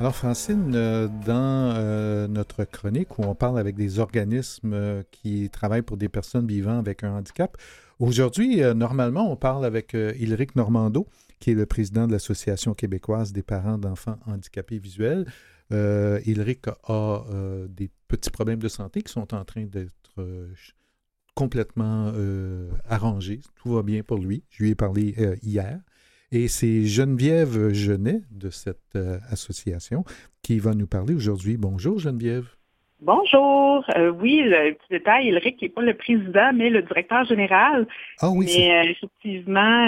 Alors Francine, dans notre chronique où on parle avec des organismes qui travaillent pour des personnes vivant avec un handicap, aujourd'hui, normalement, on parle avec Ylric Normando, qui est le président de l'Association québécoise des parents d'enfants handicapés visuels. Ylric a des petits problèmes de santé qui sont en train d'être complètement arrangés. Tout va bien pour lui. Je lui ai parlé hier. Et c'est Geneviève Genet de cette association qui va nous parler aujourd'hui. Bonjour Geneviève. Bonjour. Oui, le petit détail, Ulrich n'est pas le président, mais le directeur général. Ah oui, c'est... Mais effectivement,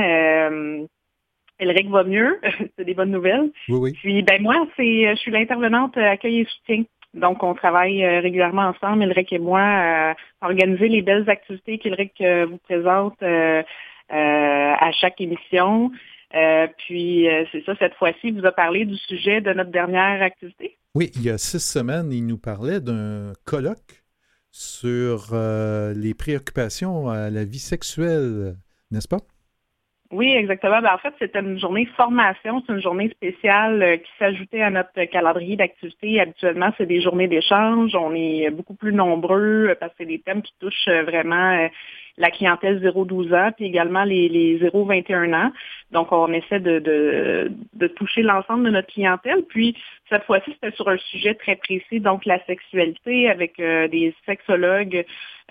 Ulrich va mieux. C'est des bonnes nouvelles. Oui, oui. Puis, ben moi, je suis l'intervenante accueil et soutien. Donc, on travaille régulièrement ensemble, Ulrich et moi, à organiser les belles activités qu'Ulrich vous présente à chaque émission. Puis, c'est ça, cette fois-ci, il vous a parlé du sujet de notre dernière activité. Oui, il y a 6 semaines, il nous parlait d'un colloque sur les préoccupations à la vie sexuelle, n'est-ce pas? Oui, exactement. Ben, en fait, c'était une journée formation, c'est une journée spéciale qui s'ajoutait à notre calendrier d'activités. Habituellement, c'est des journées d'échange. On est beaucoup plus nombreux parce que c'est des thèmes qui touchent vraiment la clientèle 0-12 ans, puis également les 0-21 ans. Donc, on essaie de toucher l'ensemble de notre clientèle. Puis, cette fois-ci, c'était sur un sujet très précis, donc la sexualité, avec des sexologues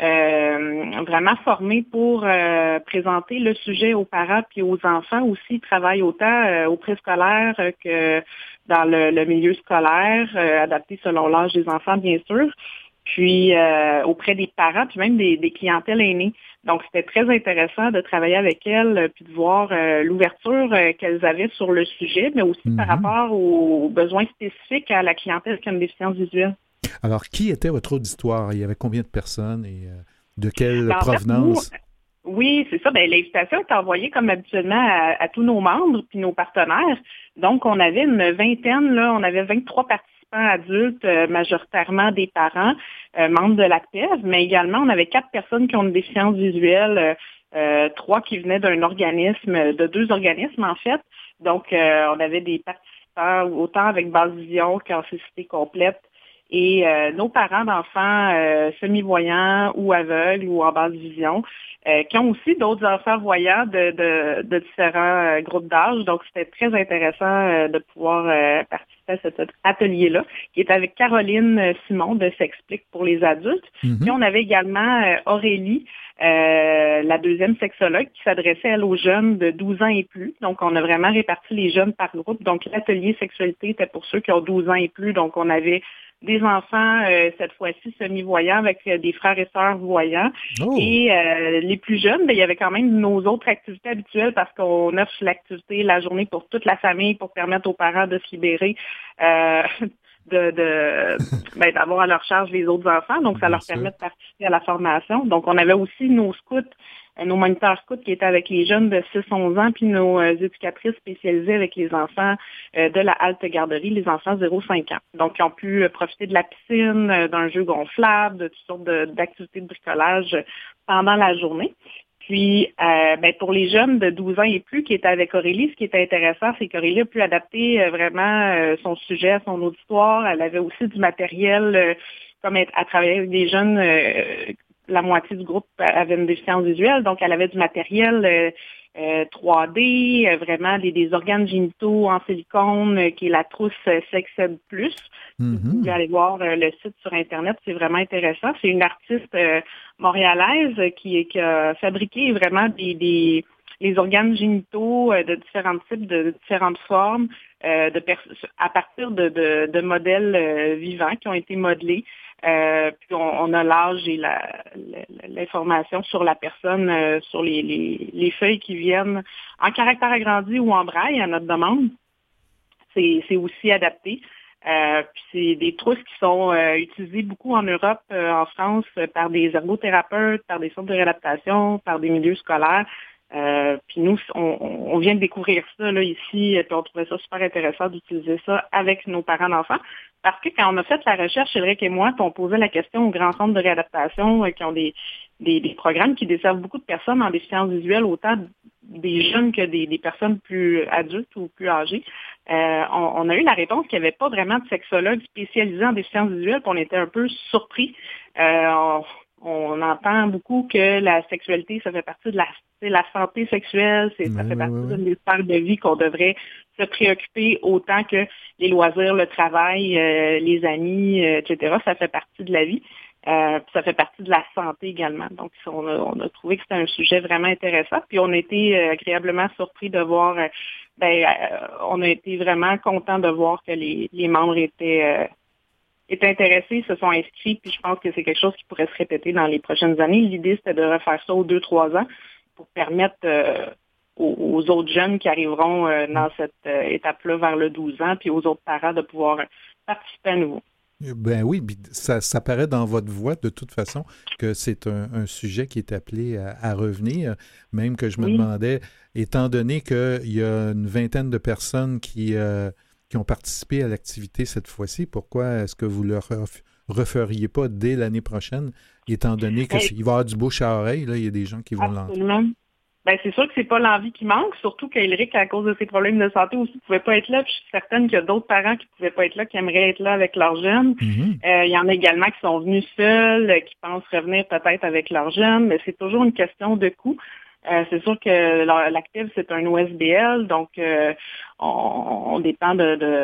vraiment formés pour présenter le sujet aux parents puis aux enfants aussi. Ils travaillent autant au préscolaire que dans le milieu scolaire, adapté selon l'âge des enfants, bien sûr, puis auprès des parents, puis même des clientèles aînées. Donc, c'était très intéressant de travailler avec elles, puis de voir l'ouverture qu'elles avaient sur le sujet, mais aussi par Mhm. rapport aux besoins spécifiques à la clientèle qui a une déficience visuelle. Alors, qui était votre auditoire? Il y avait combien de personnes et de quelle Ben, en fait, nous, provenance? oui, c'est ça. Ben, l'invitation est envoyée comme habituellement à tous nos membres puis nos partenaires. Donc, on avait une vingtaine, là, on avait 23 participants adultes, majoritairement des parents, membres de l'ACPEV, mais également, on avait 4 personnes qui ont une déficience visuelle, 3 qui venaient d'un organisme, de 2 organismes en fait. Donc, on avait des participants autant avec basse vision qu'en cécité complète. Et nos parents d'enfants semi-voyants ou aveugles ou en basse vision, qui ont aussi d'autres enfants voyants de différents groupes d'âge. Donc, c'était très intéressant de pouvoir participer à cet atelier-là, qui est avec Caroline Simon de S'explique pour les adultes. Puis, Mhm. on avait également Aurélie, la deuxième sexologue, qui s'adressait, elle, aux jeunes de 12 ans et plus. Donc, on a vraiment réparti les jeunes par groupe. Donc, l'atelier sexualité était pour ceux qui ont 12 ans et plus. Donc, on avait des enfants, cette fois-ci, semi-voyants avec des frères et sœurs voyants. Oh! Et les plus jeunes, ben, il y avait quand même nos autres activités habituelles parce qu'on offre l'activité la journée pour toute la famille pour permettre aux parents de se libérer euh, d'avoir à leur charge les autres enfants. Donc, ça Bien leur sûr. permet de participer à la formation. Donc, on avait aussi nos scouts, nos moniteurs scouts qui étaient avec les jeunes de 6-11 ans, puis nos éducatrices spécialisées avec les enfants de la halte garderie, les enfants 0-5 ans. Donc, ils ont pu profiter de la piscine, d'un jeu gonflable, de toutes sortes d'activités de bricolage pendant la journée. Puis, pour les jeunes de 12 ans et plus qui étaient avec Aurélie, ce qui était intéressant, c'est qu'Aurélie a pu adapter vraiment son sujet à son auditoire. Elle avait aussi du matériel, comme à travailler avec des jeunes, la moitié du groupe avait une déficience visuelle, donc elle avait du matériel 3D, vraiment des organes génitaux en silicone, qui est la trousse Sexed Plus. Si vous pouvez Mhm. aller voir le site sur Internet, c'est vraiment intéressant. C'est une artiste montréalaise qui a fabriqué vraiment les organes génitaux de différents types, de différentes formes, à partir de modèles vivants qui ont été modelés. Puis on a l'âge et l'information sur la personne, sur les feuilles qui viennent en caractère agrandi ou en braille à notre demande. C'est aussi adapté. Puis c'est des trousses qui sont utilisées beaucoup en Europe, en France, par des ergothérapeutes, par des centres de réadaptation, par des milieux scolaires. Puis nous, on vient de découvrir ça là, ici, puis on trouvait ça super intéressant d'utiliser ça avec nos parents d'enfants. Parce que quand on a fait la recherche, Cédric et moi, puis on posait la question aux grands centres de réadaptation qui ont des programmes qui desservent beaucoup de personnes en déficience visuelle, autant des jeunes que des personnes plus adultes ou plus âgées. On a eu la réponse qu'il n'y avait pas vraiment de sexologue spécialisé en déficience visuelle, puis on était un peu surpris. On entend beaucoup que la sexualité, ça fait partie de la santé sexuelle, ça fait partie d'une sphère de vie qu'on devrait se préoccuper autant que les loisirs, le travail, les amis, etc. Ça fait partie de la vie. Ça fait partie de la santé également. Donc, on a trouvé que c'était un sujet vraiment intéressant. Puis, on a été agréablement surpris de voir, on a été vraiment contents de voir que les membres étaient intéressés, se sont inscrits. Puis, je pense que c'est quelque chose qui pourrait se répéter dans les prochaines années. L'idée, c'était de refaire ça aux 2-3 ans pour permettre aux autres jeunes qui arriveront dans cette étape-là vers le 12 ans, puis aux autres parents de pouvoir participer à nouveau. Ben oui, ça paraît dans votre voix de toute façon que c'est un sujet qui est appelé à revenir, même que je me demandais, étant donné qu'il y a une vingtaine de personnes qui ont participé à l'activité cette fois-ci, pourquoi est-ce que vous ne le referiez pas dès l'année prochaine, étant donné qu'il va y avoir du bouche à oreille, là, il y a des gens qui vont l'entendre. Ben, c'est sûr que c'est pas l'envie qui manque, surtout qu'Éric, à cause de ses problèmes de santé aussi, ne pouvait pas être là. Puis je suis certaine qu'il y a d'autres parents qui ne pouvaient pas être là, qui aimeraient être là avec leurs jeunes. Il y en a également qui sont venus seuls, qui pensent revenir peut-être avec leurs jeunes, mais c'est toujours une question de coût. C'est sûr que l'Active, c'est un OSBL, donc on dépend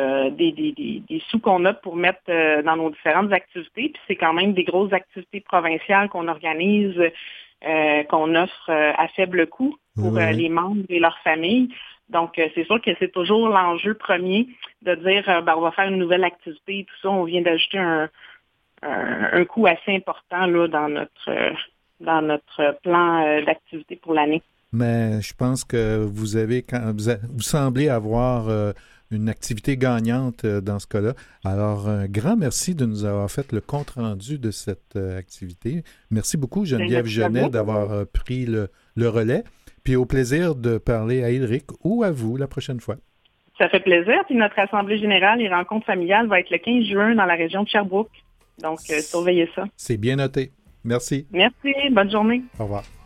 des sous qu'on a pour mettre dans nos différentes activités. Puis c'est quand même des grosses activités provinciales qu'on organise, qu'on offre à faible coût pour les membres et leurs familles. Donc, c'est sûr que c'est toujours l'enjeu premier de dire on va faire une nouvelle activité et tout ça. On vient d'ajouter un coût assez important là, dans notre plan d'activité pour l'année. Mais je pense que vous semblez avoir une activité gagnante dans ce cas-là. Alors, un grand merci de nous avoir fait le compte-rendu de cette activité. Merci beaucoup, Geneviève Genet, d'avoir pris le relais. Puis au plaisir de parler à Éric ou à vous la prochaine fois. Ça fait plaisir. Puis notre assemblée générale et rencontre familiale va être le 15 juin dans la région de Sherbrooke. Donc, surveillez ça. C'est bien noté. Merci. Merci. Bonne journée. Au revoir.